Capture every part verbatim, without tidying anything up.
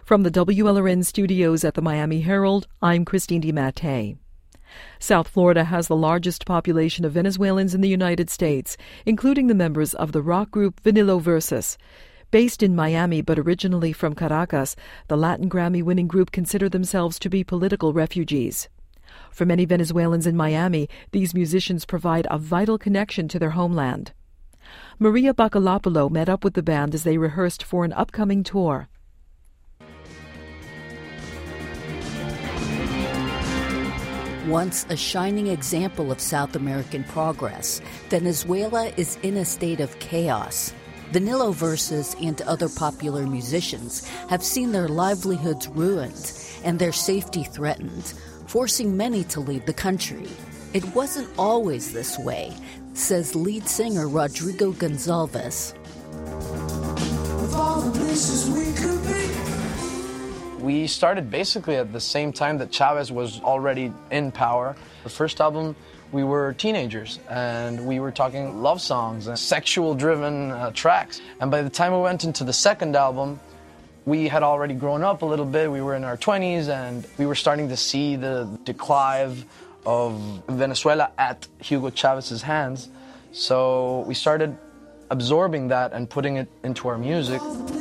From the W L R N studios at the Miami Herald, I'm Christine DiMattei. South Florida has the largest population of Venezuelans in the United States, including the members of the rock group Vinilo Versus. Based in Miami but originally from Caracas, the Latin Grammy-winning group consider themselves to be political refugees. For many Venezuelans in Miami, these musicians provide a vital connection to their homeland. Maria Bakalopoulos met up with the band as they rehearsed for an upcoming tour. Once a shining example of South American progress, Venezuela is in a state of chaos. Vinilo Versus and other popular musicians have seen their livelihoods ruined and their safety threatened, forcing many to leave the country. It wasn't always this way, says lead singer Rodrigo Gonzalez. Of all the places we could be. We started basically at the same time that Chavez was already in power. The first album, we were teenagers, and we were talking love songs and sexual-driven uh, tracks. And by the time we went into the second album, we had already grown up a little bit. We were in our twenties, and we were starting to see the decline of Venezuela at Hugo Chavez's hands. So we started absorbing that and putting it into our music.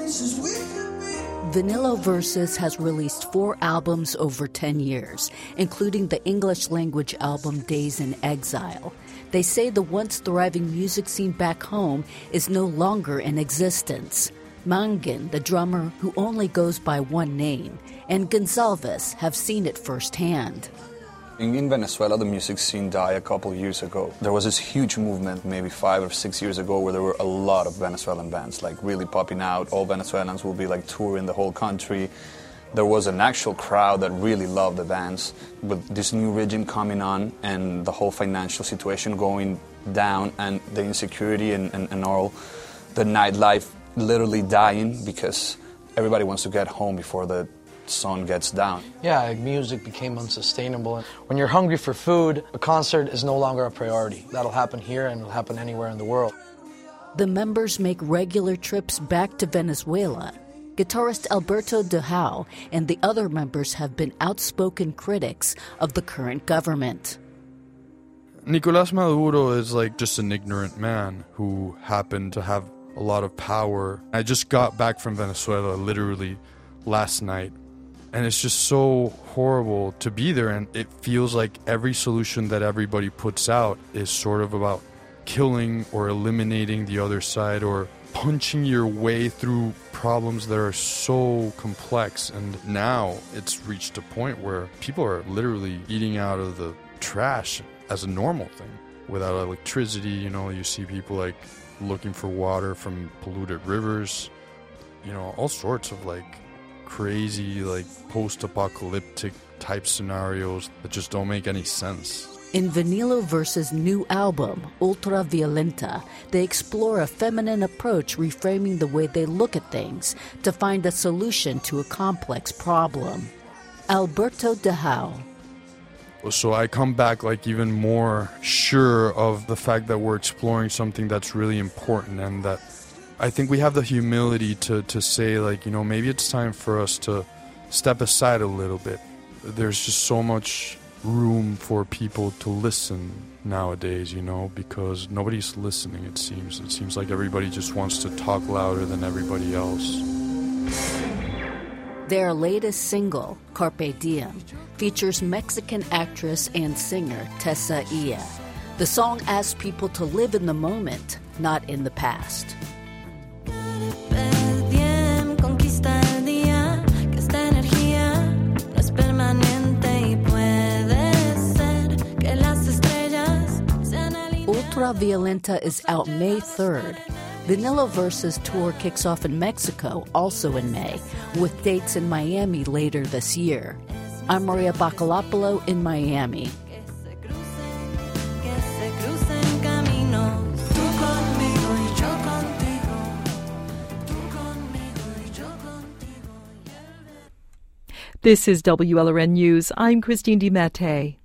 Vinilo Versus has released four albums over ten years, including the English-language album Days in Exile. They say the once thriving music scene back home is no longer in existence. Mangin, the drummer who only goes by one name, and Gonzalez have seen it firsthand. In Venezuela, the music scene died a couple of years ago. There was this huge movement maybe five or six years ago where there were a lot of Venezuelan bands like really popping out. All Venezuelans will be like touring the whole country. There was an actual crowd that really loved the bands. With this new regime coming on and the whole financial situation going down and the insecurity and, and, and all, the nightlife literally dying because everybody wants to get home before the sun gets down. Yeah, music became unsustainable. When you're hungry for food, a concert is no longer a priority. That'll happen here and it'll happen anywhere in the world. The members make regular trips back to Venezuela. Guitarist Alberto Dahau and the other members have been outspoken critics of the current government. Nicolás Maduro is like just an ignorant man who happened to have a lot of power. I just got back from Venezuela literally last night. And it's just so horrible to be there, and it feels like every solution that everybody puts out is sort of about killing or eliminating the other side or punching your way through problems that are so complex. And now it's reached a point where people are literally eating out of the trash as a normal thing. Without electricity, you know, you see people like looking for water from polluted rivers, you know, all sorts of like crazy, like, post-apocalyptic type scenarios that just don't make any sense. In Vinilo Versus' new album, Ultra Violenta, they explore a feminine approach reframing the way they look at things to find a solution to a complex problem. Alberto Dahau. So I come back like even more sure of the fact that we're exploring something that's really important, and that I think we have the humility to, to say, like, you know, maybe it's time for us to step aside a little bit. There's just so much room for people to listen nowadays, you know, because nobody's listening, it seems. It seems like everybody just wants to talk louder than everybody else. Their latest single, Carpe Diem, features Mexican actress and singer Tessa Ia. The song asks people to live in the moment, not in the past. Ultra Violenta is out May third. Vinilo Versus tour kicks off in Mexico also in May, with dates in Miami later this year. I'm Maria Bakalopoulos in Miami. This is W L R N News. I'm Christine DiMattei.